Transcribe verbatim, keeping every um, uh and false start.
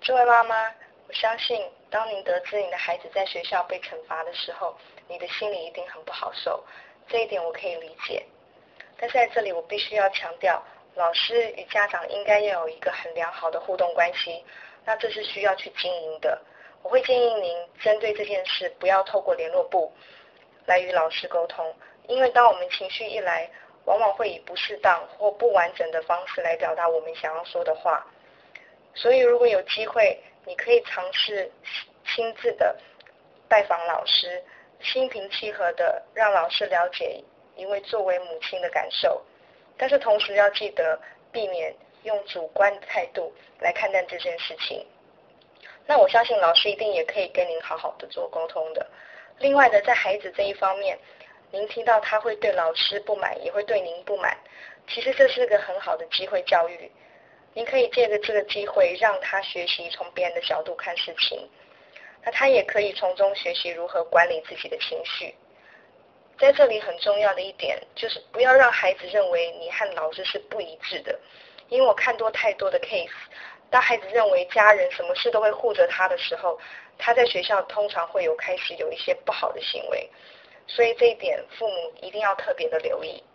这位妈妈，我相信当您得知你的孩子在学校被惩罚的时候，你的心里一定很不好受，这一点我可以理解。但是在这里我必须要强调，老师与家长应该要有一个很良好的互动关系，那这是需要去经营的。我会建议您针对这件事不要透过联络簿来与老师沟通，因为当我们情绪一来，往往会以不适当或不完整的方式来表达我们想要说的话。所以如果有机会，你可以尝试亲自的拜访老师，心平气和的让老师了解一位作为母亲的感受，但是同时要记得避免用主观的态度来看待这件事情。那我相信老师一定也可以跟您好好的做沟通的。另外的，在孩子这一方面，您提到他会对老师不满，也会对您不满，其实这是个很好的机会教育。您可以借着这个机会让他学习从别人的角度看事情，那他也可以从中学习如何管理自己的情绪。在这里很重要的一点就是不要让孩子认为你和老师是不一致的，因为我看多太多的 case， 当孩子认为家人什么事都会护着他的时候，他在学校通常会有开始有一些不好的行为，所以这一点父母一定要特别的留意。